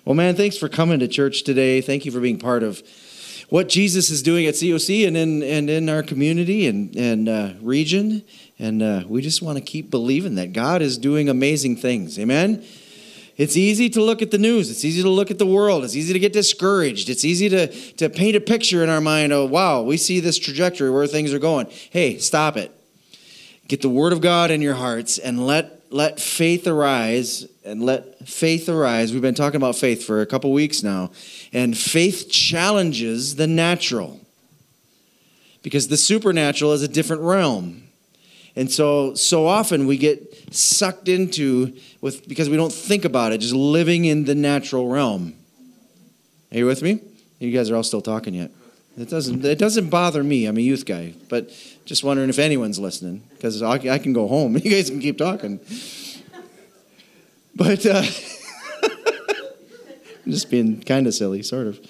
Well, man, thanks for coming to church today. Thank you for being part of what Jesus is doing at COC and in our community and region. And we just want to keep believing that God is doing amazing things. Amen? It's easy to look at the news. It's easy to look at the world. It's easy to get discouraged. It's easy to paint a picture in our mind. Oh, wow, we see this trajectory where things are going. Hey, stop it. Get the Word of God in your hearts and let faith arise. And let faith arise. We've been talking about faith for a couple weeks now. And faith challenges the natural. Because the supernatural is a different realm. And so often we get sucked into, because we don't think about it, just living in the natural realm. Are you with me? You guys are all still talking yet. It doesn't bother me. I'm a youth guy. But just wondering if anyone's listening. Because I can go home. You guys can keep talking. But I'm just being kind of silly, sort of.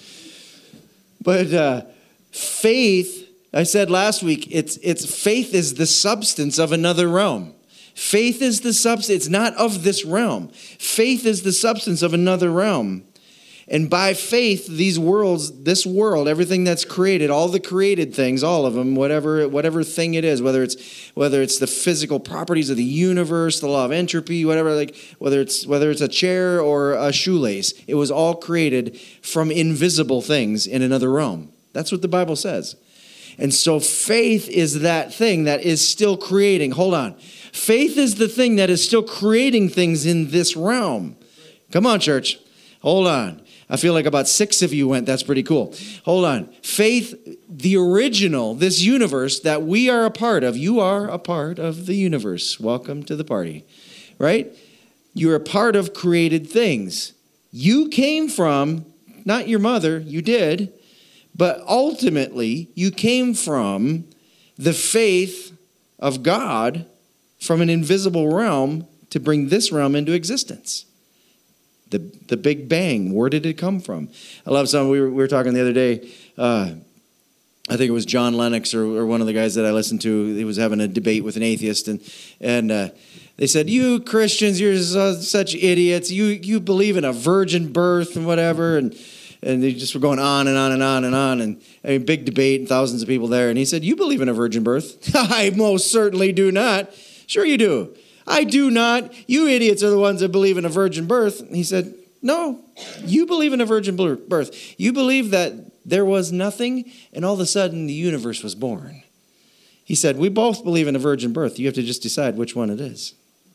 But faith, I said last week, it's faith is the substance of another realm. Faith is the substance. It's not of this realm. Faith is the substance of another realm. And by faith, this world, everything that's created, all the created things, all of them, whatever thing it is, whether it's the physical properties of the universe, the law of entropy, whatever, whether it's a chair or a shoelace, it was all created from invisible things in another realm. That's what the Bible says. And so faith is that thing that is still creating. Hold on. Faith is the thing that is still creating things in this realm. Come on, church. Hold on. I feel like about 6 of you went, that's pretty cool. Hold on. Faith, the original, this universe that we are a part of. You are a part of the universe. Welcome to the party. Right? You're a part of created things. You came from, not your mother, you did, but ultimately you came from the faith of God from an invisible realm to bring this realm into existence. The Big Bang, where did it come from? I love something. We were talking the other day. I think it was John Lennox or one of the guys that I listened to. He was having a debate with an atheist, and they said, "You Christians, you're such idiots. You believe in a virgin birth and whatever." And they just were going on and on and on and on. And a big debate and thousands of people there. And he said, "You believe in a virgin birth?" "I most certainly do not." "Sure you do." "I do not. You idiots are the ones that believe in a virgin birth." He said, "No, you believe in a virgin birth. You believe that there was nothing and all of a sudden the universe was born." He said, "We both believe in a virgin birth. You have to just decide which one it is."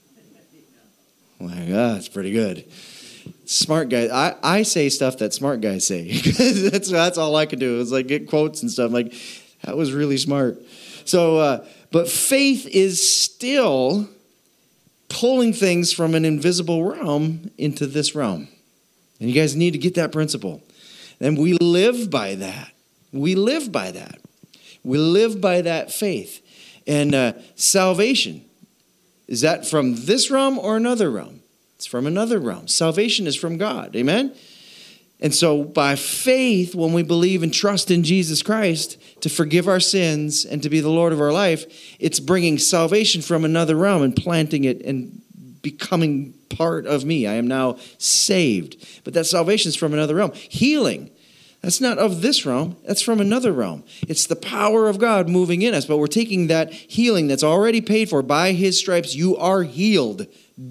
I'm like, that's pretty good. Smart guys. I say stuff that smart guys say. that's all I can do is like get quotes and stuff. I'm like, that was really smart. So, but faith is still pulling things from an invisible realm into this realm. And you guys need to get that principle. And we live by that. We live by that. We live by that faith. And salvation, is that from this realm or another realm? It's from another realm. Salvation is from God. Amen? And so by faith, when we believe and trust in Jesus Christ to forgive our sins and to be the Lord of our life, it's bringing salvation from another realm and planting it and becoming part of me. I am now saved. But that salvation is from another realm. Healing, that's not of this realm. That's from another realm. It's the power of God moving in us. But we're taking that healing that's already paid for by His stripes. You are healed.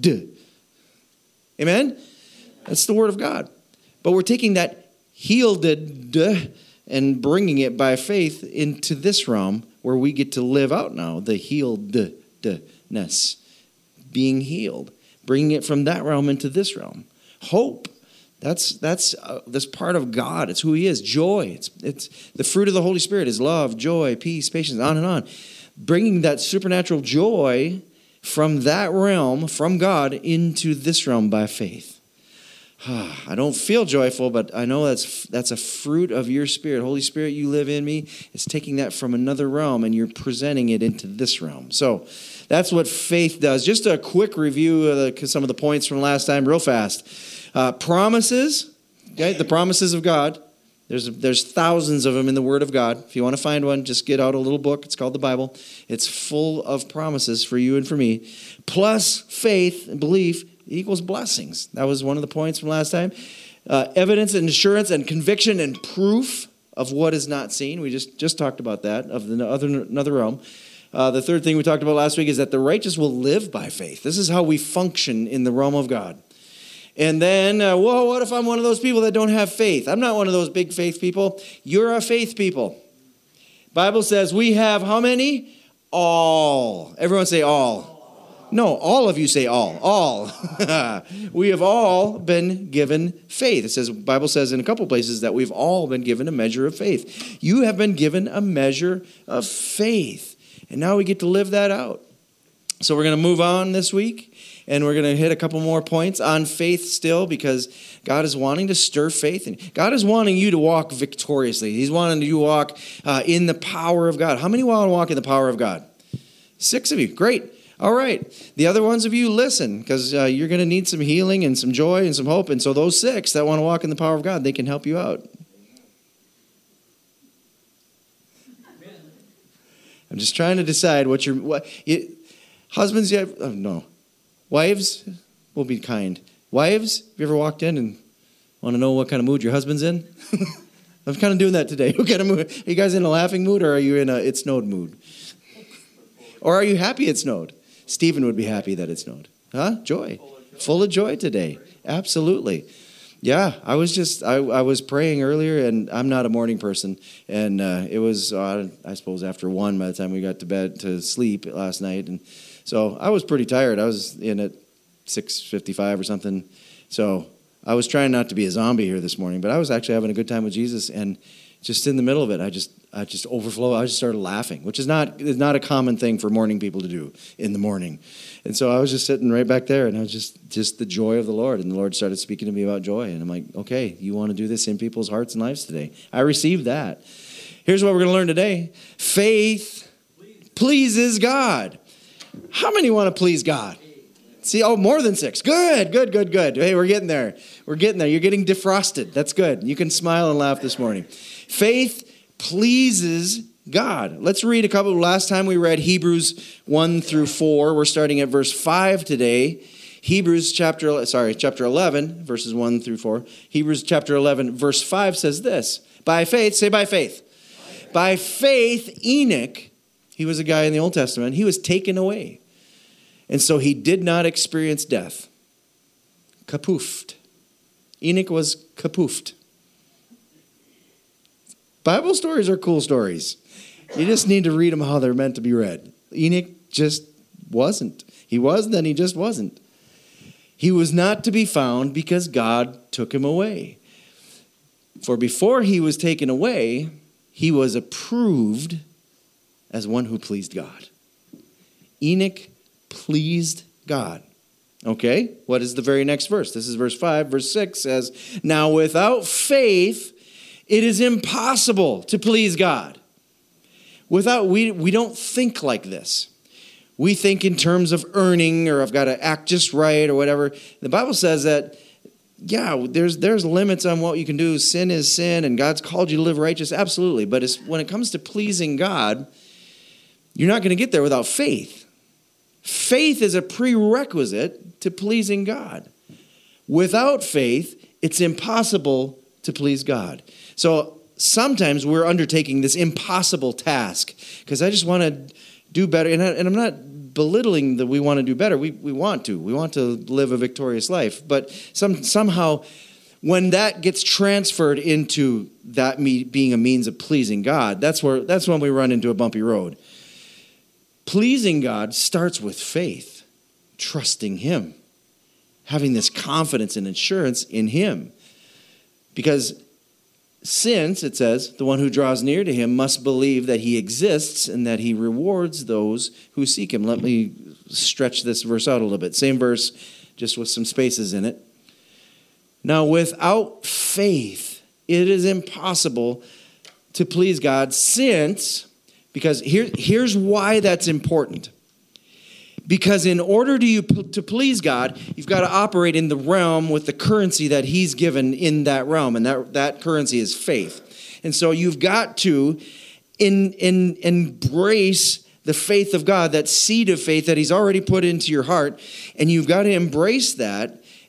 Amen? That's the word of God. But we're taking that healed and bringing it by faith into this realm where we get to live out now the healedness, being healed, bringing it from that realm into this realm. Hope, that's part of God. It's who He is. Joy, it's the fruit of the Holy Spirit is love, joy, peace, patience, on and on. Bringing that supernatural joy from that realm, from God, into this realm by faith. I don't feel joyful, but I know that's a fruit of your Spirit. Holy Spirit, you live in me. It's taking that from another realm, and you're presenting it into this realm. So that's what faith does. Just a quick review of some of the points from last time, real fast. Promises, okay, the promises of God. There's thousands of them in the Word of God. If you want to find one, just get out a little book. It's called the Bible. It's full of promises for you and for me. Plus faith and belief equals blessings. That was one of the points from last time. evidence and assurance and conviction and proof of what is not seen. We just talked about that, of another realm. The third thing we talked about last week is that the righteous will live by faith. This is how we function in the realm of God. And then, what if I'm one of those people that don't have faith? I'm not one of those big faith people. You're a faith people. Bible says we have how many? All. Everyone say all. No, all of you say all. All. We have all been given faith. It says, Bible says in a couple places that we've all been given a measure of faith. You have been given a measure of faith. And now we get to live that out. So we're going to move on this week. And we're going to hit a couple more points on faith still, because God is wanting to stir faith. And God is wanting you to walk victoriously. He's wanting you to walk in the power of God. How many want to walk in the power of God? 6 of you. Great. All right. The other ones of you, listen, because you're going to need some healing and some joy and some hope. And so those 6 that want to walk in the power of God, they can help you out. I'm just trying to decide husbands, you have, no. Wives, will be kind. Wives, have you ever walked in and want to know what kind of mood your husband's in? I'm kind of doing that today. What kind of mood? Are you guys in a laughing mood, or are you in a it snowed mood? Or are you happy it snowed? Stephen would be happy that it snowed. Huh? Joy. Full of joy today. Absolutely. Yeah, I was praying earlier, and I'm not a morning person. And it was, I suppose, after 1 by the time we got to bed to sleep last night. And so I was pretty tired. I was in at 6:55 or something. So I was trying not to be a zombie here this morning, but I was actually having a good time with Jesus. And just in the middle of it, I just overflow. I just started laughing, which is not a common thing for morning people to do in the morning. And so I was just sitting right back there, and I was just the joy of the Lord. And the Lord started speaking to me about joy. And I'm like, okay, you want to do this in people's hearts and lives today? I received that. Here's what we're going to learn today. Faith pleases God. How many want to please God? See, more than 6. Good. Hey, we're getting there. You're getting defrosted. That's good. You can smile and laugh this morning. Faith pleases God. Let's read a couple. Last time we read Hebrews 1 through 4. We're starting at verse 5 today. Hebrews chapter 11, verses 1 through 4. Hebrews chapter 11, verse 5 says this. By faith, say by faith. By faith, Enoch, he was a guy in the Old Testament, he was taken away. And so he did not experience death. Kapoofed. Enoch was kapoofed. Bible stories are cool stories. You just need to read them how they're meant to be read. Enoch just wasn't. He was, then he just wasn't. He was not to be found because God took him away. For before he was taken away, he was approved as one who pleased God. Enoch pleased God. Okay, what is the very next verse? This is verse 5. Verse 6 says, now without faith, it is impossible to please God. We don't think like this. We think in terms of earning, or I've got to act just right or whatever. The Bible says that, yeah, there's limits on what you can do. Sin is sin, and God's called you to live righteous. Absolutely. But when it comes to pleasing God, you're not going to get there without faith. Faith is a prerequisite to pleasing God. Without faith, it's impossible to please God. So sometimes we're undertaking this impossible task because I just want to do better. And I'm not belittling that we want to do better. We want to. We want to live a victorious life. But somehow when that gets transferred into that being a means of pleasing God, that's when we run into a bumpy road. Pleasing God starts with faith, trusting Him, having this confidence and assurance in Him. Because since, it says, the one who draws near to Him must believe that He exists and that He rewards those who seek Him. Let me stretch this verse out a little bit. Same verse, just with some spaces in it. Now, without faith, it is impossible to please God because here's why that's important. Because in order to please God, you've got to operate in the realm with the currency that He's given in that realm, and that currency is faith. And so you've got to embrace the faith of God, that seed of faith that He's already put into your heart, and you've got to embrace that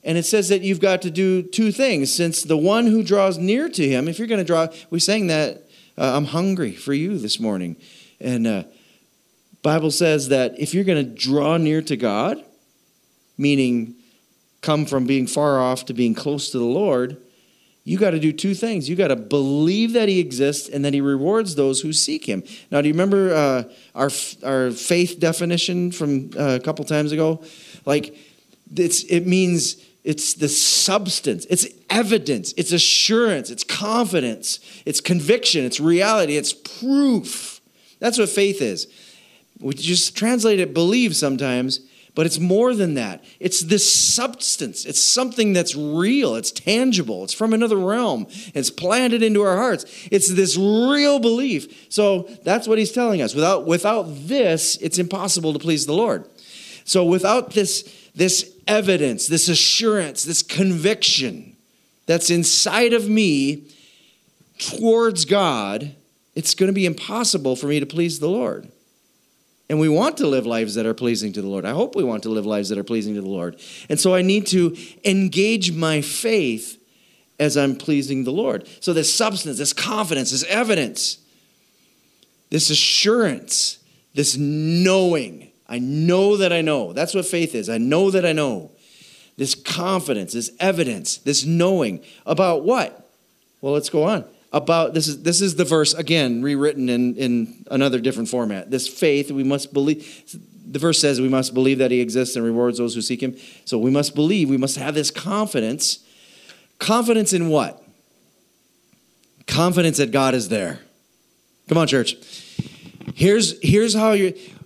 And it says that you've got to do two things. Since the one who draws near to him, if you're going to draw, we sang that, I'm hungry for you this morning. And Bible says that if you're going to draw near to God, meaning come from being far off to being close to the Lord, you got to do two things. You got to believe that he exists and that he rewards those who seek him. Now, do you remember our faith definition from a couple times ago? Like, it means it's the substance, it's evidence, it's assurance, it's confidence, it's conviction, it's reality, it's proof. That's what faith is. We just translate it believe sometimes, but it's more than that. It's this substance. It's something that's real. It's tangible. It's from another realm. It's planted into our hearts. It's this real belief. So that's what he's telling us. Without this, it's impossible to please the Lord. So without this evidence, this assurance, this conviction that's inside of me towards God, it's going to be impossible for me to please the Lord. And we want to live lives that are pleasing to the Lord. I hope we want to live lives that are pleasing to the Lord. And so I need to engage my faith as I'm pleasing the Lord. So this substance, this confidence, this evidence, this assurance, this knowing. I know that I know. That's what faith is. I know that I know. This confidence, this evidence, this knowing about what? Well, let's go on. About this is the verse again rewritten in another different format. This faith we must believe. The verse says we must believe that he exists and rewards those who seek him. So we must believe. We must have this confidence. Confidence in what? Confidence that God is there. Come on, church. Here's how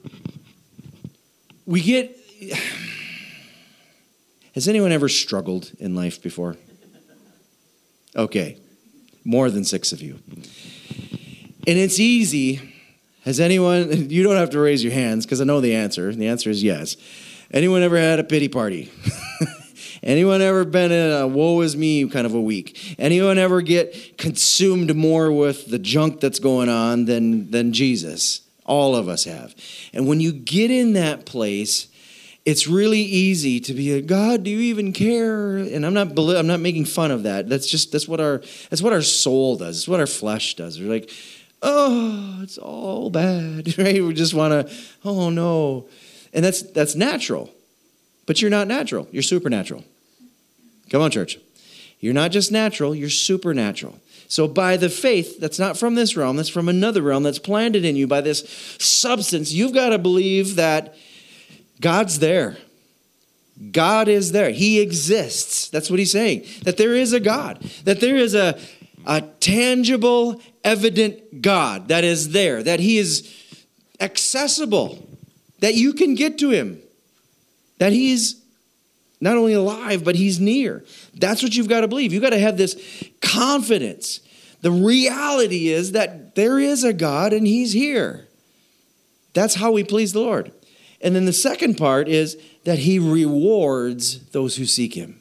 we get. Has anyone ever struggled in life before? Okay. More than 6 of you. And it's easy. Has anyone, you don't have to raise your hands because I know the answer. The answer is yes. Anyone ever had a pity party? Anyone ever been in a woe is me kind of a week? Anyone ever get consumed more with the junk that's going on than Jesus? All of us have. And when you get in that place, it's really easy to be like, God, do you even care? And I'm not making fun of that. That's what our soul does. It's what our flesh does. We're like, oh, it's all bad, right? We just want to, oh no, and that's natural, but you're not natural. You're supernatural. Come on, church. You're not just natural. You're supernatural. So by the faith that's not from this realm, that's from another realm, that's planted in you by this substance, you've got to believe that God's there. God is there. He exists. That's what he's saying. That there is a God. That there is a tangible, evident God that is there. That he is accessible. That you can get to him. That he's not only alive, but he's near. That's what you've got to believe. You've got to have this confidence. The reality is that there is a God and he's here. That's how we please the Lord. And then the second part is that he rewards those who seek him.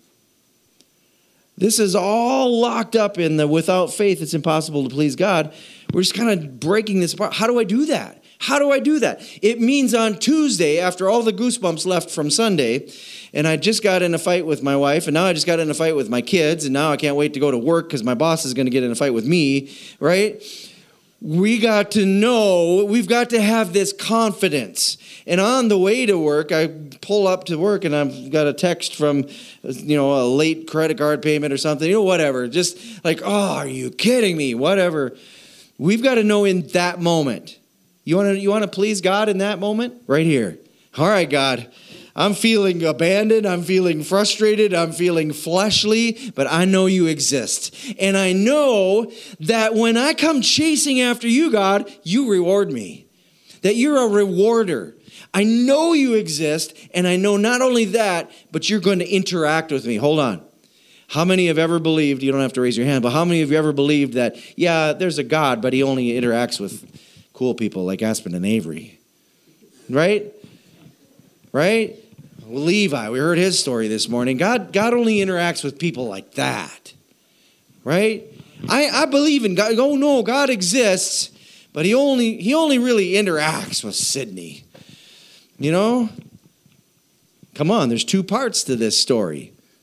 This is all locked up in the without faith, it's impossible to please God. We're just kind of breaking this apart. How do I do that? How do I do that? It means on Tuesday, after all the goosebumps left from Sunday, and I just got in a fight with my wife, and now I just got in a fight with my kids, and now I can't wait to go to work because my boss is going to get in a fight with me, right? We got to know, we've got to have this confidence. And on the way to work, I pull up to work and I've got a text from, a late credit card payment or something, whatever. Just like, oh, are you kidding me? Whatever. We've got to know in that moment. You want to please God in that moment? Right here. All right, God. I'm feeling abandoned. I'm feeling frustrated. I'm feeling fleshly, but I know you exist. And I know that when I come chasing after you, God, you reward me. That you're a rewarder. I know you exist, and I know not only that, but you're going to interact with me. Hold on. How many have ever believed, you don't have to raise your hand, but how many of you ever believed that, yeah, there's a God, but he only interacts with cool people like Aspen and Avery? Right? Right? Levi, we heard his story this morning. God only interacts with people like that, right? I believe in God. Oh no, God exists, but he only really interacts with Sydney. Come on, there's two parts to this story.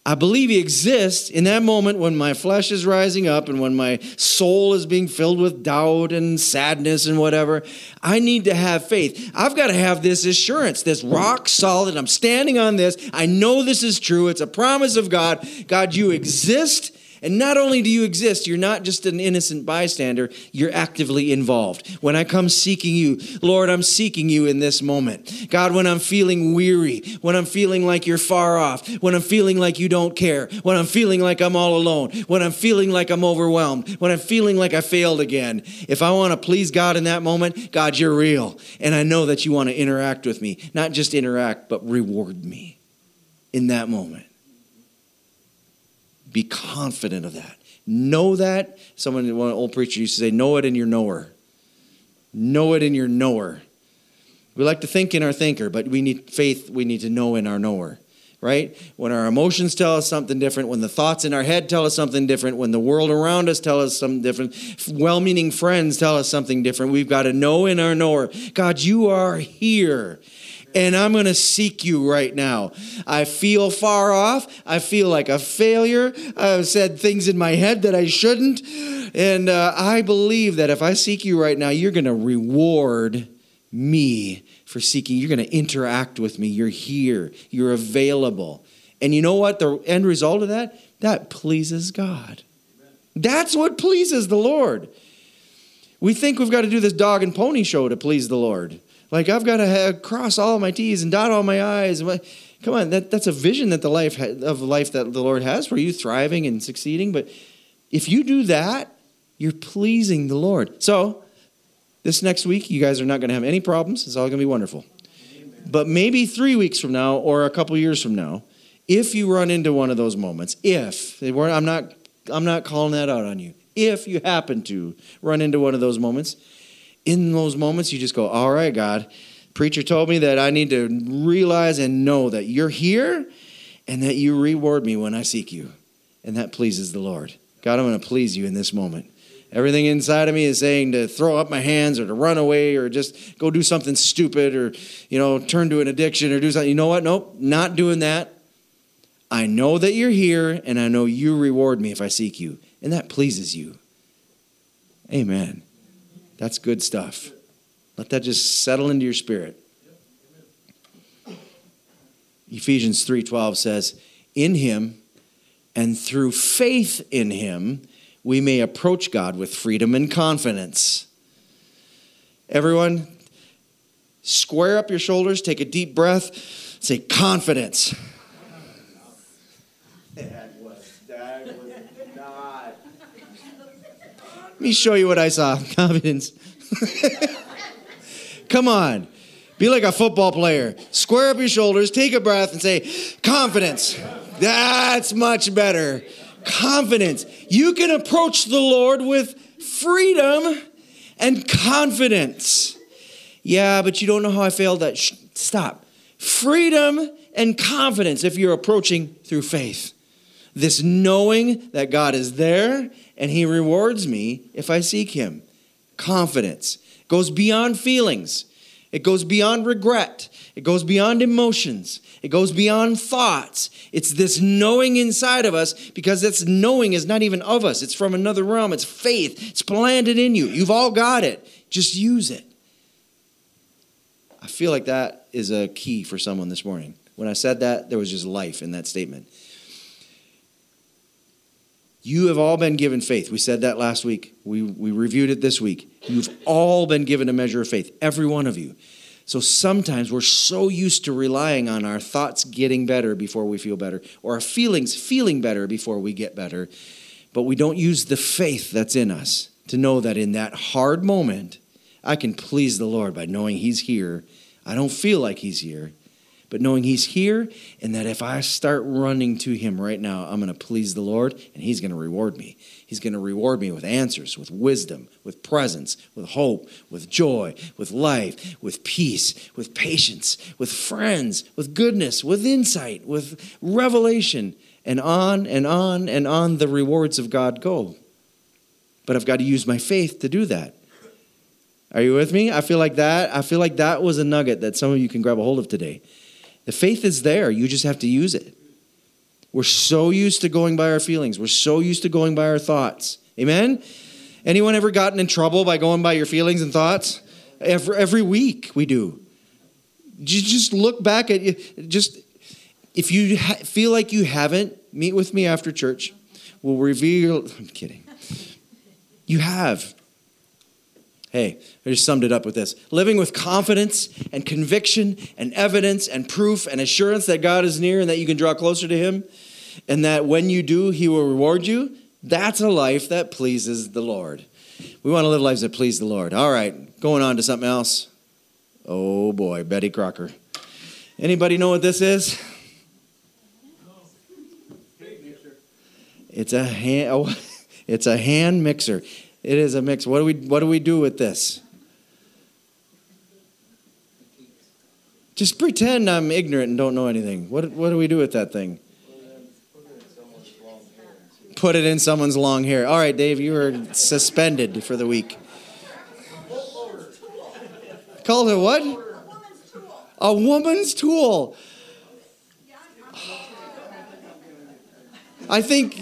I believe he exists in that moment when my flesh is rising up and when my soul is being filled with doubt and sadness and whatever. I need to have faith. I've got to have this assurance, this rock solid. I'm standing on this. I know this is true. It's a promise of God. God, you exist. And not only do you exist, you're not just an innocent bystander, you're actively involved. When I come seeking you, Lord, I'm seeking you in this moment. God, when I'm feeling weary, when I'm feeling like you're far off, when I'm feeling like you don't care, when I'm feeling like I'm all alone, when I'm feeling like I'm overwhelmed, when I'm feeling like I failed again, if I want to please God in that moment, God, you're real. And I know that you want to interact with me. Not just interact, but reward me in that moment. Be confident of that. Know that. One old preacher used to say, know it in your knower. Know it in your knower. We like to think in our thinker, but we need faith. We need to know in our knower, right? When our emotions tell us something different, when the thoughts in our head tell us something different, when the world around us tell us something different, well-meaning friends tell us something different, we've got to know in our knower, God, you are here. And I'm going to seek you right now. I feel far off. I feel like a failure. I've said things in my head that I shouldn't. And I believe that if I seek you right now, you're going to reward me for seeking. You're going to interact with me. You're here. You're available. And you know what? The end result of that? That pleases God. That's what pleases the Lord. We think we've got to do this dog and pony show to please the Lord. Like, I've got to cross all my T's and dot all my I's. Come on, that's a vision that the life that the Lord has for you, thriving and succeeding. But if you do that, you're pleasing the Lord. So this next week, you guys are not going to have any problems. It's all going to be wonderful. Amen. But maybe 3 weeks from now or a couple years from now, if you run into one of those moments, I'm not calling that out on you. If you happen to run into one of those moments, in those moments, you just go, all right, God, preacher told me that I need to realize and know that you're here and that you reward me when I seek you. And that pleases the Lord. God, I'm going to please you in this moment. Everything inside of me is saying to throw up my hands or to run away or just go do something stupid or, turn to an addiction or do something. You know what? Nope, not doing that. I know that you're here and I know you reward me if I seek you. And that pleases you. Amen. That's good stuff. Let that just settle into your spirit. Ephesians 3:12 says, in him and through faith in him, we may approach God with freedom and confidence. Everyone, square up your shoulders, take a deep breath, say confidence. That was not. Let me show you what I saw. Confidence. Come on. Be like a football player. Square up your shoulders, take a breath, and say, confidence. That's much better. Confidence. You can approach the Lord with freedom and confidence. Yeah, but you don't know how I failed that. Stop. Freedom and confidence if you're approaching through faith. This knowing that God is there and he rewards me if I seek him. Confidence goes beyond feelings. It goes beyond regret. It goes beyond emotions. It goes beyond thoughts. It's this knowing inside of us because this knowing is not even of us. It's from another realm. It's faith. It's planted in you. You've all got it. Just use it. I feel like that is a key for someone this morning. When I said that, there was just life in that statement. You have all been given faith. We said that last week. We reviewed it this week. You've all been given a measure of faith, every one of you. So sometimes we're so used to relying on our thoughts getting better before we feel better, or our feelings feeling better before we get better, but we don't use the faith that's in us to know that in that hard moment, I can please the Lord by knowing he's here. I don't feel like he's here, but knowing he's here and that if I start running to him right now, I'm going to please the Lord and he's going to reward me. He's going to reward me with answers, with wisdom, with presence, with hope, with joy, with life, with peace, with patience, with friends, with goodness, with insight, with revelation, and on and on and on the rewards of God go. But I've got to use my faith to do that. Are you with me? I feel like that was a nugget that some of you can grab a hold of today. The faith is there. You just have to use it. We're so used to going by our feelings. We're so used to going by our thoughts. Amen? Anyone ever gotten in trouble by going by your feelings and thoughts? Every week we do. Just look back at you. Just if you feel like you haven't, meet with me after church. We'll reveal. I'm kidding. You have. Hey, I just summed it up with this. Living with confidence and conviction and evidence and proof and assurance that God is near and that you can draw closer to him and that when you do, he will reward you. That's a life that pleases the Lord. We want to live lives that please the Lord. All right, going on to something else. Oh boy, Betty Crocker. Anybody know what this is? It's a hand mixer. It is a mix. What do we do with this? Just pretend I'm ignorant and don't know anything. What do we do with that thing? Put it in someone's long hair. All right, Dave, you are suspended for the week. Called it what? A woman's tool. I think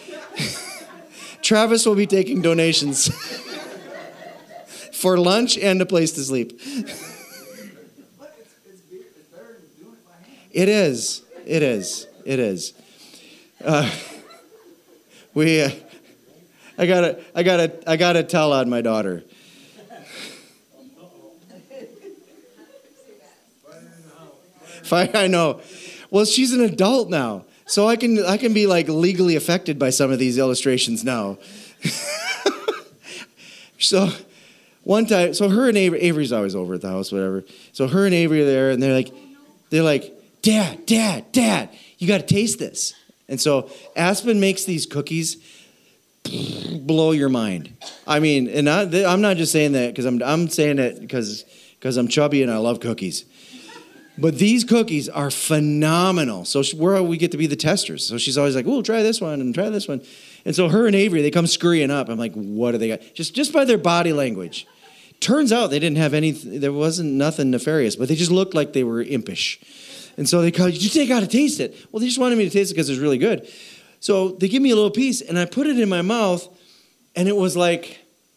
Travis will be taking donations for lunch and a place to sleep. It is. I gotta tell on my daughter. I know. Well, she's an adult now. So I can be like legally affected by some of these illustrations now. So one time, so her and Avery's always over at the house, whatever. So her and Avery are there, and they're like, Dad, you got to taste this. And so Aspen makes these cookies, blow your mind. I mean, and I'm not just saying that because I'm saying it because I'm chubby and I love cookies. But these cookies are phenomenal. So we get to be the testers. So she's always like, "Oh, try this one and try this one." And so her and Avery, they come scurrying up. I'm like, "What do they got?" Just by their body language. Turns out they didn't have anything. There wasn't nothing nefarious, but they just looked like they were impish. And so they call, "You got to taste it." Well, they just wanted me to taste it because it was really good. So they give me a little piece, and I put it in my mouth, and it was like.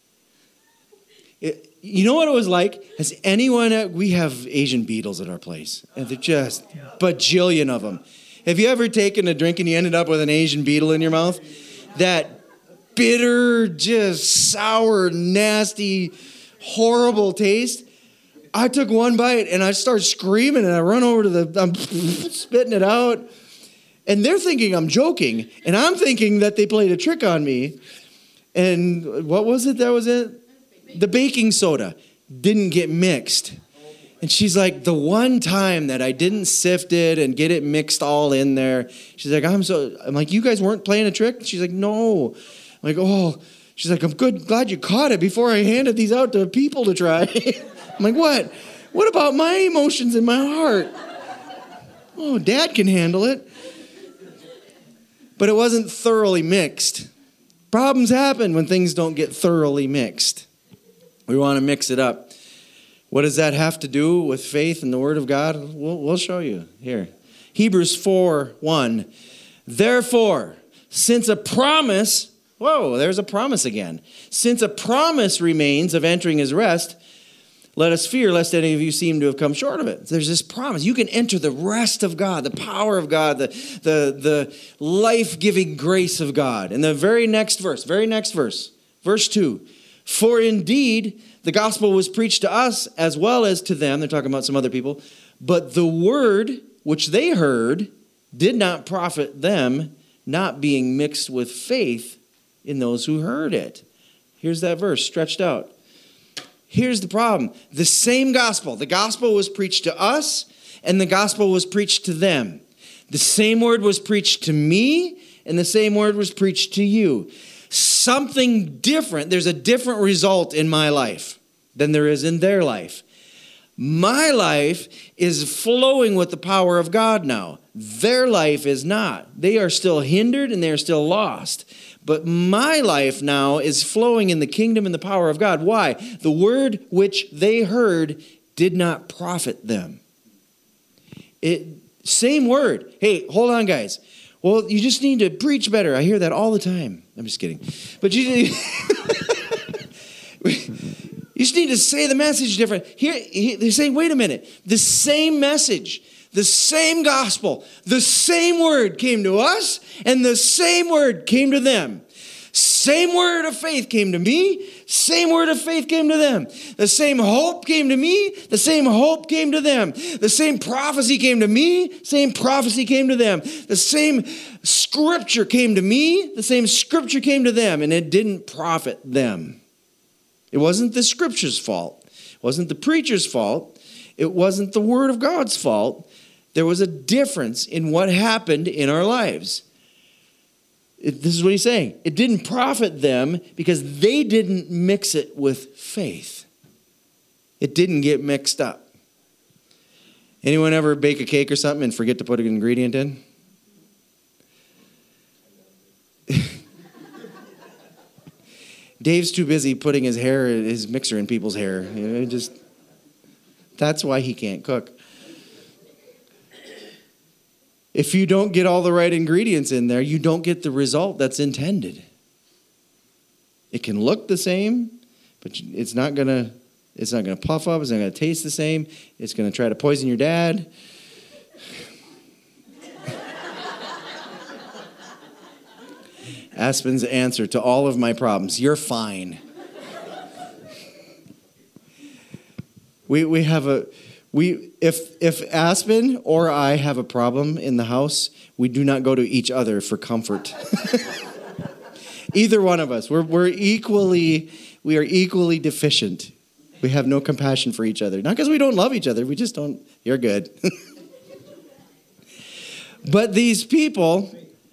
You know what it was like? Has anyone, we have Asian beetles at our place. And they're just bajillion of them. Have you ever taken a drink and you ended up with an Asian beetle in your mouth? That bitter, just sour, nasty, horrible taste. I took one bite and I start screaming and I run over to I'm spitting it out. And they're thinking I'm joking. And I'm thinking that they played a trick on me. And what was it that was it? The baking soda didn't get mixed. And she's like, the one time that I didn't sift it and get it mixed all in there, she's like, I'm like, you guys weren't playing a trick? She's like, no. I'm like, oh. She's like, I'm glad you caught it before I handed these out to people to try. I'm like, what? What about my emotions in my heart? Oh, Dad can handle it. But it wasn't thoroughly mixed. Problems happen when things don't get thoroughly mixed. We want to mix it up. What does that have to do with faith and the Word of God? We'll show you here. Hebrews 4:1. Therefore, since a promise, there's a promise again. Since a promise remains of entering his rest, let us fear lest any of you seem to have come short of it. There's this promise. You can enter the rest of God, the power of God, the life-giving grace of God. And the very next verse, verse 2. For indeed, the gospel was preached to us as well as to them. They're talking about some other people. But the word which they heard did not profit them, not being mixed with faith in those who heard it. Here's that verse stretched out. Here's the problem. The same gospel. The gospel was preached to us, and the gospel was preached to them. The same word was preached to me, and the same word was preached to you. Something different. There's a different result in my life than there is in their life. My life is flowing with the power of God now. Their life is not. They are still hindered and they are still lost. But my life now is flowing in the kingdom and the power of God. Why? The word which they heard did not profit them. Same word. Hey, hold on, guys. Well, you just need to preach better. I hear that all the time. I'm just kidding. But you just need to say the message different. Here, they're saying, wait a minute. The same message, the same gospel, the same word came to us, and the same word came to them. Same word of faith came to me, same word of faith came to them. The same hope came to me, the same hope came to them. The same prophecy came to me, same prophecy came to them. The same scripture came to me, the same scripture came to them, and it didn't profit them. It wasn't the scripture's fault. It wasn't the preacher's fault. It wasn't the word of God's fault. There was a difference in what happened in our lives. This is what he's saying. It didn't profit them because they didn't mix it with faith. It didn't get mixed up. Anyone ever bake a cake or something and forget to put an ingredient in? Dave's too busy putting his mixer in people's hair. That's why he can't cook. If you don't get all the right ingredients in there, you don't get the result that's intended. It can look the same, but it's not gonna puff up. It's not gonna taste the same. It's gonna try to poison your dad. Aspen's answer to all of my problems: you're fine. If Aspen or I have a problem in the house, we do not go to each other for comfort. Either one of us, we are equally deficient. We have no compassion for each other. Not because we don't love each other, we just don't. You're good. But these people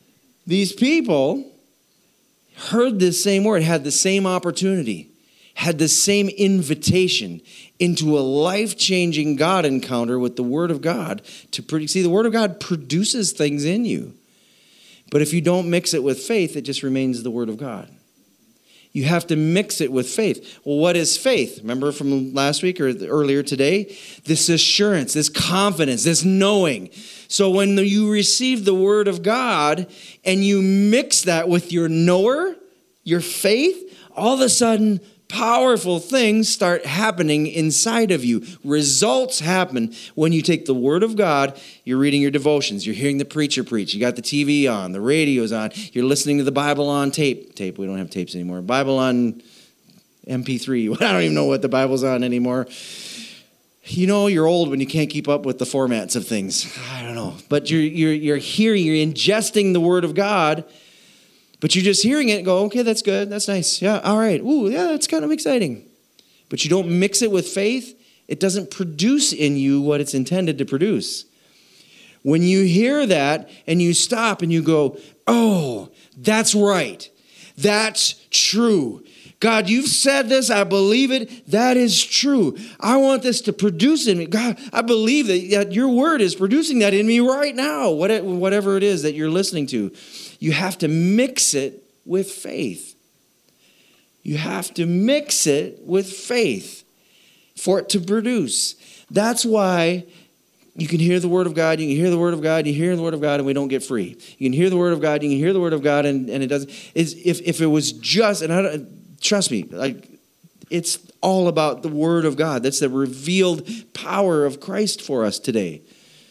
heard this same word, had the same opportunity, had the same invitation into a life-changing God encounter with the Word of God. See, the Word of God produces things in you. But if you don't mix it with faith, it just remains the Word of God. You have to mix it with faith. Well, what is faith? Remember from last week or earlier today? This assurance, this confidence, this knowing. So when you receive the Word of God and you mix that with your knower, your faith, all of a sudden, powerful things start happening inside of you. Results happen when you take the Word of God, you're reading your devotions, you're hearing the preacher preach, you got the TV on, the radio's on, you're listening to the Bible on tape. We don't have tapes anymore. Bible on MP3. I don't even know what the Bible's on anymore. You know you're old when you can't keep up with the formats of things. I don't know. But you're hearing, you're ingesting the Word of God. But you're just hearing it and go, okay, that's good. That's nice. Yeah, all right. Ooh, yeah, that's kind of exciting. But you don't mix it with faith, it doesn't produce in you what it's intended to produce. When you hear that and you stop and you go, oh, that's right. That's true. God, you've said this. I believe it. That is true. I want this to produce in me. God, I believe that your word is producing that in me right now, whatever it is that you're listening to. You have to mix it with faith. You have to mix it with faith for it to produce. That's why you can hear the Word of God, you can hear the Word of God, you hear the Word of God, and we don't get free. You can hear the Word of God, you can hear the Word of God, and it doesn't. If it was just, and trust me, it's all about the Word of God. That's the revealed power of Christ for us today.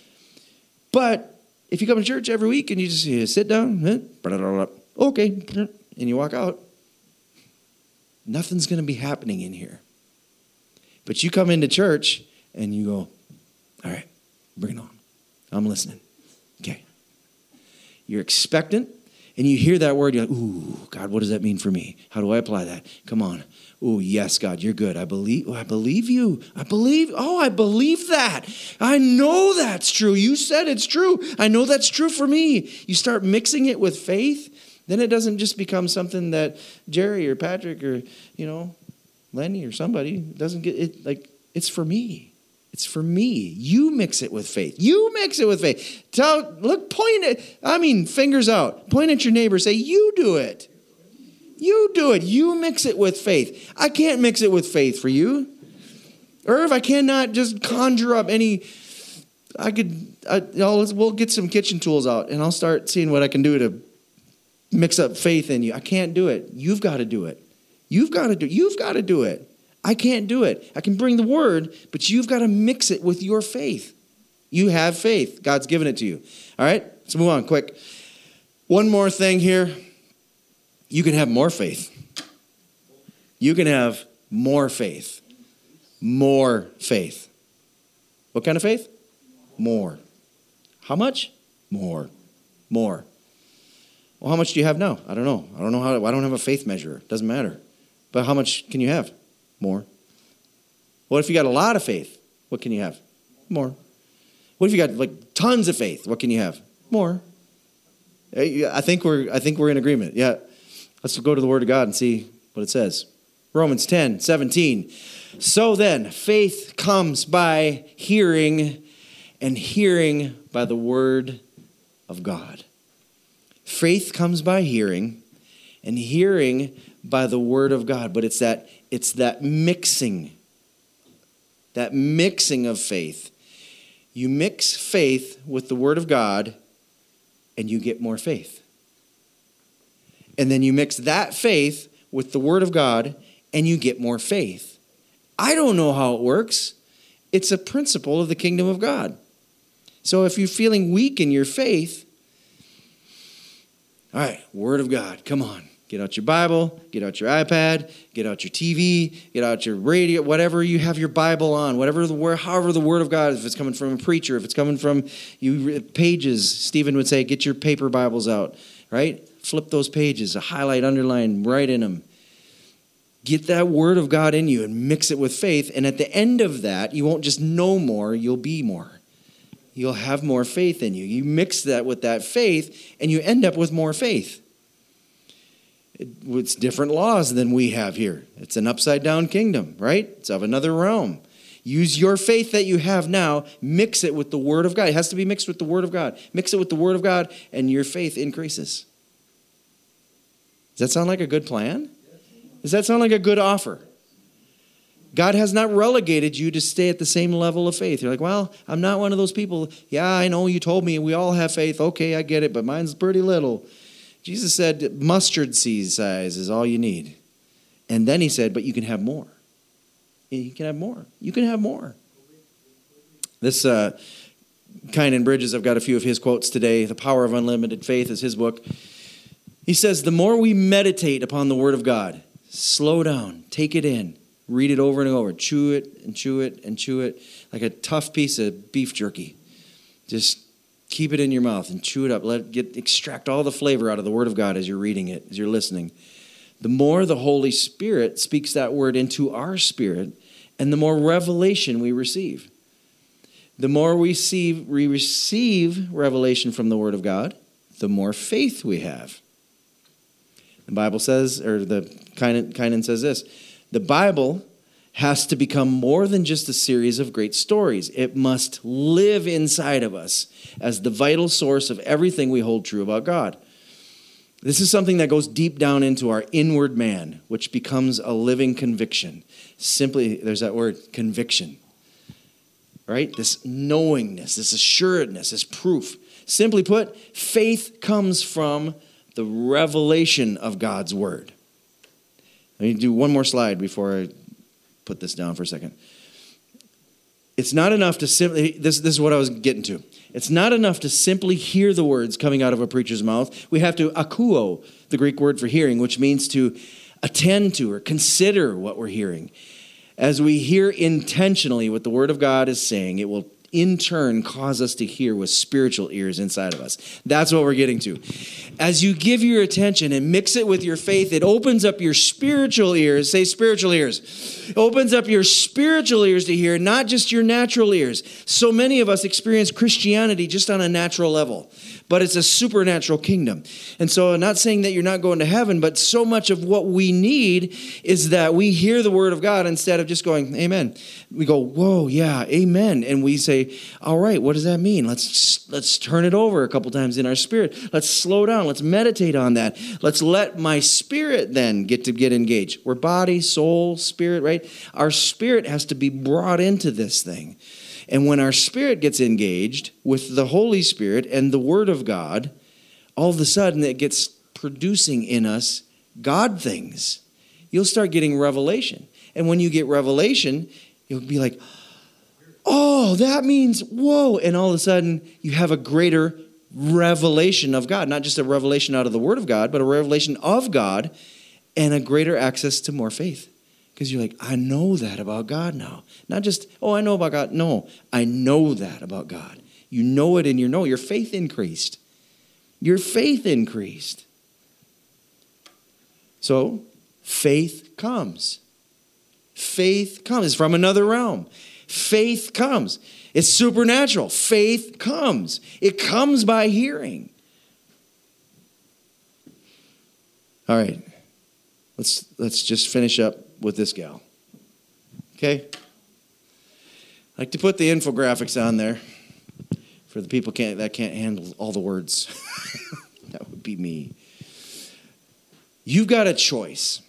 But if you come to church every week and you just sit down, okay, and you walk out, nothing's going to be happening in here. But you come into church and you go, all right, bring it on. I'm listening. Okay. You're expectant and you hear that word. You're like, ooh, God, what does that mean for me? How do I apply that? Come on. Oh, yes, God, you're good. I believe you. I believe that. I know that's true. You said it's true. I know that's true for me. You start mixing it with faith, then it doesn't just become something that Jerry or Patrick or, Lenny or somebody doesn't get it. Like, it's for me. It's for me. You mix it with faith. You mix it with faith. Fingers out. Point at your neighbor. Say, you do it. You do it. You mix it with faith. I can't mix it with faith for you. Irv, I cannot just conjure up any we'll get some kitchen tools out and I'll start seeing what I can do to mix up faith in you. I can't do it. You've got to do it. You've got to do it. I can't do it. I can bring the word, but you've got to mix it with your faith. You have faith. God's given it to you. All right, let's move on quick. One more thing here. You can have more faith. You can have more faith. More faith. What kind of faith? More. How much? More. More. Well, how much do you have now? I don't know. I don't have a faith measure. It doesn't matter. But how much can you have? More. What if you got a lot of faith? What can you have? More. What if you got like tons of faith? What can you have? More. I think we're in agreement. Yeah. Let's go to the Word of God and see what it says. Romans 10:17. So then, faith comes by hearing, and hearing by the Word of God. Faith comes by hearing, and hearing by the Word of God. But it's that mixing of faith. You mix faith with the Word of God, and you get more faith. And then you mix that faith with the Word of God, and you get more faith. I don't know how it works. It's a principle of the kingdom of God. So if you're feeling weak in your faith, all right, Word of God, come on. Get out your Bible, get out your iPad, get out your TV, get out your radio, whatever you have your Bible on, however the Word of God, if it's coming from a preacher, if it's coming from pages, Stephen would say, get your paper Bibles out, right? Flip those pages, highlight, underline, write in them. Get that Word of God in you and mix it with faith. And at the end of that, you won't just know more, you'll be more. You'll have more faith in you. You mix that with that faith, and you end up with more faith. It's different laws than we have here. It's an upside-down kingdom, right? It's of another realm. Use your faith that you have now, mix it with the Word of God. It has to be mixed with the Word of God. Mix it with the Word of God, and your faith increases. Does that sound like a good plan? Does that sound like a good offer? God has not relegated you to stay at the same level of faith. You're like, well, I'm not one of those people. Yeah, I know you told me we all have faith. Okay, I get it, but mine's pretty little. Jesus said mustard seed size is all you need. And then he said, but you can have more. You can have more. You can have more. This Kynan Bridges, I've got a few of his quotes today. The Power of Unlimited Faith is his book. He says, the more we meditate upon the Word of God, slow down, take it in, read it over and over, chew it and chew it and chew it like a tough piece of beef jerky. Just keep it in your mouth and chew it up. Extract all the flavor out of the Word of God as you're reading it, as you're listening. The more the Holy Spirit speaks that word into our spirit, and the more revelation we receive. The more we receive revelation from the Word of God, the more faith we have. The Bible says, or the Kynan says this, the Bible has to become more than just a series of great stories. It must live inside of us as the vital source of everything we hold true about God. This is something that goes deep down into our inward man, which becomes a living conviction. Simply, there's that word, conviction. Right? This knowingness, this assuredness, this proof. Simply put, faith comes from the revelation of God's word. Let me do one more slide before I put this down for a second. It's not enough to simply, this is what I was getting to. It's not enough to simply hear the words coming out of a preacher's mouth. We have to akouo, the Greek word for hearing, which means to attend to or consider what we're hearing. As we hear intentionally what the Word of God is saying, it will in turn cause us to hear with spiritual ears inside of us. That's what we're getting to. As you give your attention and mix it with your faith, it opens up your spiritual ears. Say spiritual ears. It opens up your spiritual ears to hear, not just your natural ears. So many of us experience Christianity just on a natural level, but it's a supernatural kingdom. And so I'm not saying that you're not going to heaven, but so much of what we need is that we hear the Word of God instead of just going, amen. We go, whoa, yeah, amen. And we say, all right, what does that mean? Let's turn it over a couple times in our spirit. Let's slow down. Let's meditate on that. Let's let my spirit then get engaged. We're body, soul, spirit, right? Our spirit has to be brought into this thing. And when our spirit gets engaged with the Holy Spirit and the Word of God, all of a sudden it gets producing in us God things. You'll start getting revelation. And when you get revelation, you'll be like, oh, that means, whoa. And all of a sudden you have a greater revelation of God. Not just a revelation out of the Word of God, but a revelation of God and a greater access to more faith. Because you're like, I know that about God now. Not just, oh, I know about God. No, I know that about God. You know it and you know. Your faith increased. Your faith increased. So, faith comes. Faith comes. It's from another realm. Faith comes. It's supernatural. Faith comes. It comes by hearing. All right. Let's just finish up with this gal. Okay? I like to put the infographics on there for the people that can't handle all the words. That would be me. You've got a choice.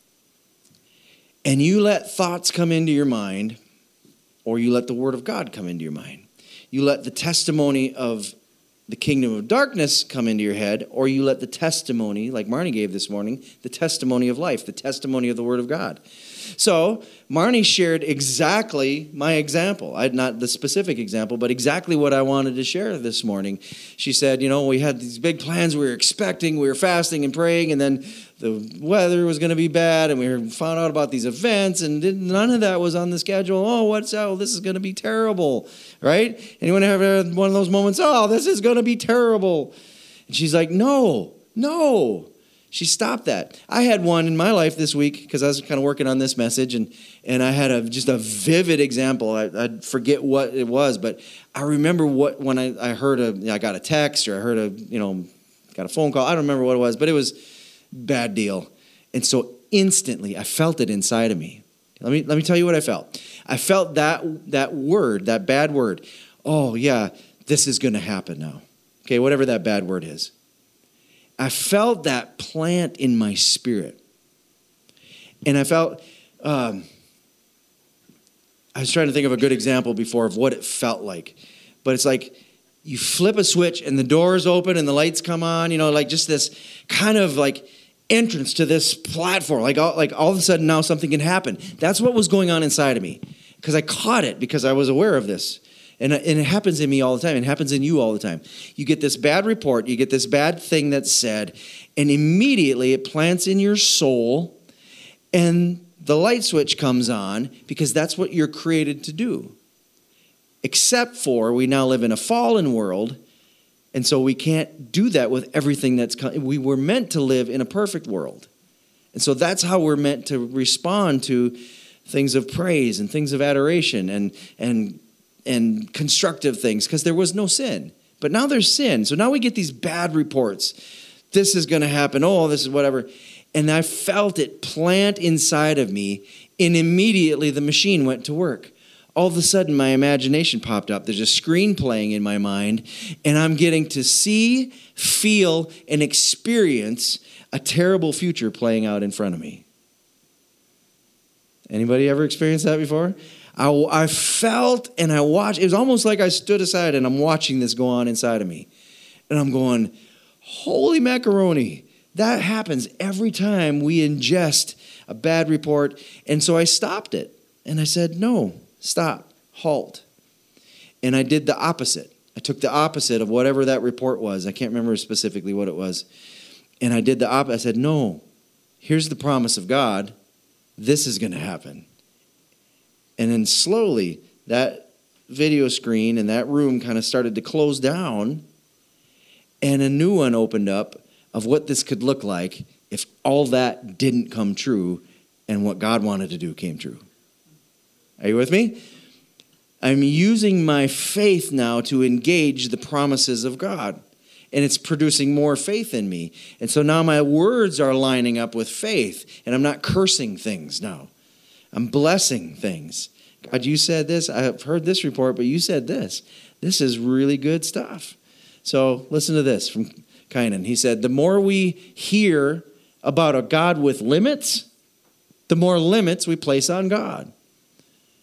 And you let thoughts come into your mind, or you let the Word of God come into your mind. You let the testimony of the kingdom of darkness come into your head, or you let the testimony, like Marnie gave this morning, the testimony of life, the testimony of the Word of God. So Marnie shared exactly my example. Not the specific example, but exactly what I wanted to share this morning. She said, we had these big plans we were expecting. We were fasting and praying, and then the weather was going to be bad, and we found out about these events, and none of that was on the schedule. Oh, what's that? Well, this is going to be terrible, right? Anyone have one of those moments? Oh, this is going to be terrible. And she's like, no. She stopped that. I had one in my life this week because I was kind of working on this message, and I had just a vivid example. I forget what it was, but I remember when I heard I got a text, or I heard got a phone call. I don't remember what it was, but it was bad deal. And so instantly I felt it inside of me. Let me tell you what I felt. I felt that word, that bad word. Oh yeah, this is going to happen now. Okay, whatever that bad word is. I felt that plant in my spirit. And I felt, I was trying to think of a good example before of what it felt like. But it's like you flip a switch and the doors open and the lights come on, like just this kind of like entrance to this platform. Like all of a sudden now something can happen. That's what was going on inside of me. Because I caught it because I was aware of this. And it happens in me all the time. It happens in you all the time. You get this bad report. You get this bad thing that's said. And immediately it plants in your soul. And the light switch comes on because that's what you're created to do. Except for we now live in a fallen world. And so we can't do that with everything that's coming. We were meant to live in a perfect world. And so that's how we're meant to respond to things of praise and things of adoration and constructive things, because there was no sin. But now there's sin. So now we get these bad reports. This is going to happen. Oh, this is whatever. And I felt it plant inside of me, and immediately the machine went to work. All of a sudden, my imagination popped up. There's a screen playing in my mind, and I'm getting to see, feel, and experience a terrible future playing out in front of me. Anybody ever experienced that before? I felt and I watched. It was almost like I stood aside and I'm watching this go on inside of me. And I'm going, holy macaroni. That happens every time we ingest a bad report. And so I stopped it. And I said, no, stop, halt. And I did the opposite. I took the opposite of whatever that report was. I can't remember specifically what it was. And I did the opposite. I said, no, here's the promise of God. This is going to happen. And then slowly, that video screen and that room kind of started to close down, and a new one opened up of what this could look like if all that didn't come true and what God wanted to do came true. Are you with me? I'm using my faith now to engage the promises of God, and it's producing more faith in me. And so now my words are lining up with faith, and I'm not cursing things now. I'm blessing things. God, you said this. I've heard this report, but you said this. This is really good stuff. So listen to this from Kynan. He said, the more we hear about a God with limits, the more limits we place on God.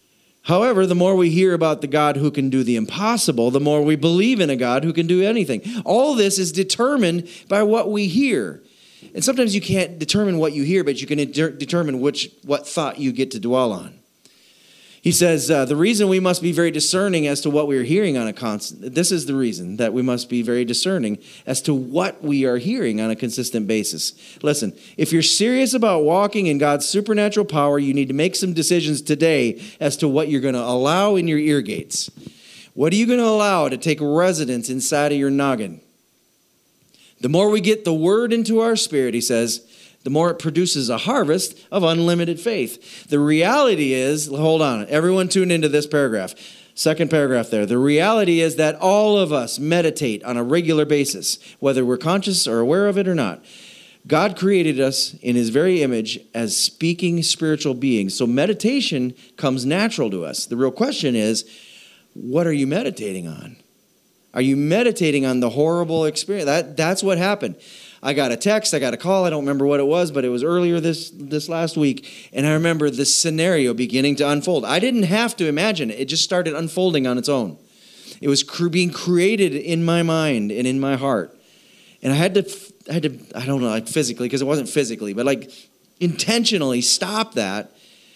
However, the more we hear about the God who can do the impossible, the more we believe in a God who can do anything. All this is determined by what we hear. And sometimes you can't determine what you hear, but you can determine what thought you get to dwell on. He says, the reason we must be very discerning as to what we are hearing on a constant, this is the reason that we must be very discerning as to what we are hearing on a consistent basis. Listen, if you're serious about walking in God's supernatural power, you need to make some decisions today as to what you're going to allow in your ear gates. What are you going to allow to take residence inside of your noggin? The more we get the word into our spirit, he says, the more it produces a harvest of unlimited faith. The reality is, hold on, everyone tune into this paragraph. Second paragraph there. The reality is that all of us meditate on a regular basis, whether we're conscious or aware of it or not. God created us in his very image as speaking spiritual beings. So meditation comes natural to us. The real question is, what are you meditating on? Are you meditating on the horrible experience? That's what happened. I got a text, I got a call, I don't remember what it was, but it was earlier this last week, and I remember this scenario beginning to unfold. I didn't have to imagine it. It just started unfolding on its own. It was being created in my mind and in my heart. And I had to I don't know, like physically, because it wasn't physically, but like intentionally stop that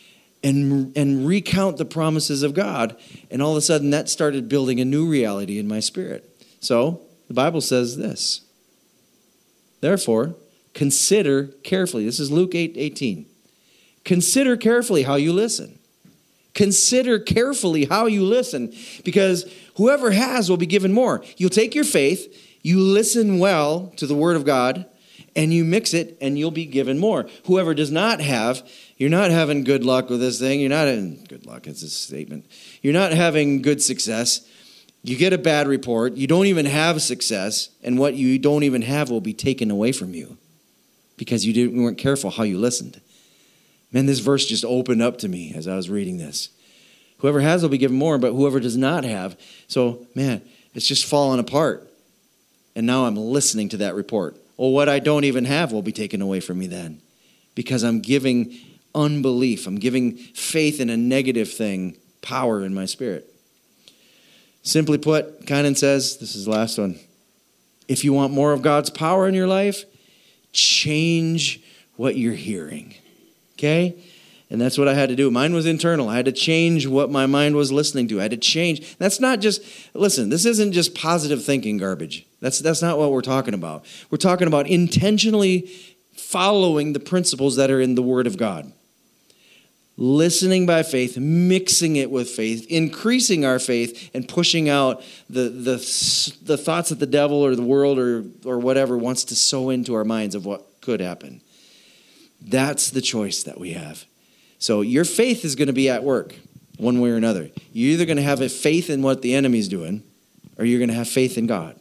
and recount the promises of God. And all of a sudden, that started building a new reality in my spirit. So the Bible says this. Therefore, consider carefully. This is Luke 8:18. Consider carefully how you listen. Consider carefully how you listen, because whoever has will be given more. You'll take your faith, you listen well to the word of God, and you mix it, and you'll be given more. Whoever does not have, you're not having good luck with this thing. You're not having good luck, it's a statement. You're not having good success. You get a bad report. You don't even have success. And what you don't even have will be taken away from you because you weren't careful how you listened. Man, this verse just opened up to me as I was reading this. Whoever has will be given more, but whoever does not have. So, man, it's just fallen apart. And now I'm listening to that report. Well, what I don't even have will be taken away from me then because I'm giving unbelief. I'm giving faith in a negative thing power in my spirit. Simply put, Kynan says, this is the last one. If you want more of God's power in your life, change what you're hearing. Okay? And that's what I had to do. Mine was internal. I had to change what my mind was listening to. I had to change. That's not just, listen, this isn't just positive thinking garbage. That's not what we're talking about. We're talking about intentionally following the principles that are in the Word of God. Listening by faith, mixing it with faith, increasing our faith, and pushing out the thoughts that the devil or the world or whatever wants to sow into our minds of what could happen. That's the choice that we have. So your faith is going to be at work one way or another. You're either going to have a faith in what the enemy's doing, or you're going to have faith in God.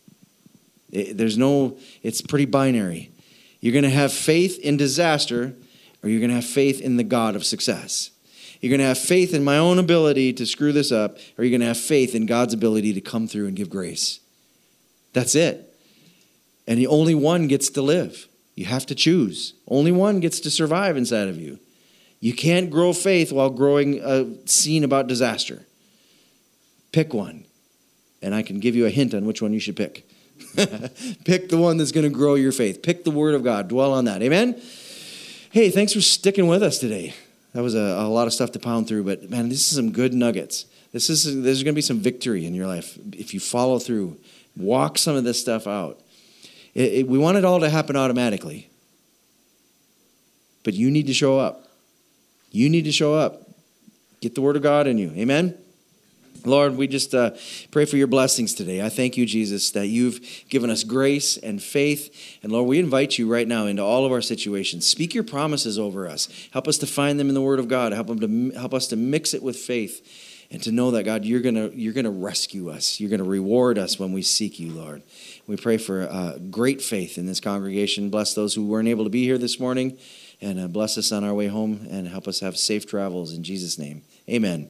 It's pretty binary. You're going to have faith in disaster, or you're going to have faith in the God of success. You're going to have faith in my own ability to screw this up, or you're going to have faith in God's ability to come through and give grace. That's it. And only one gets to live. You have to choose. Only one gets to survive inside of you. You can't grow faith while growing a scene about disaster. Pick one. And I can give you a hint on which one you should pick. Pick the one that's going to grow your faith. Pick the Word of God. Dwell on that. Amen? Hey, thanks for sticking with us today. That was a lot of stuff to pound through, but man, this is some good nuggets. There's going to be some victory in your life if you follow through. Walk some of this stuff out. We want it all to happen automatically. But you need to show up. You need to show up. Get the Word of God in you. Amen? Lord, we just pray for your blessings today. I thank you, Jesus, that you've given us grace and faith. And Lord, we invite you right now into all of our situations. Speak your promises over us. Help us to find them in the Word of God. Help us to mix it with faith and to know that, God, you're gonna rescue us. You're going to reward us when we seek you, Lord. We pray for great faith in this congregation. Bless those who weren't able to be here this morning. And bless us on our way home and help us have safe travels in Jesus' name. Amen.